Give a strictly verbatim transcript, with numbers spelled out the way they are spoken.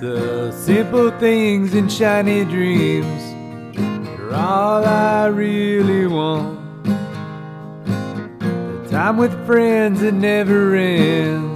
The simple things and shiny dreams are all I really want. The time with friends that never ends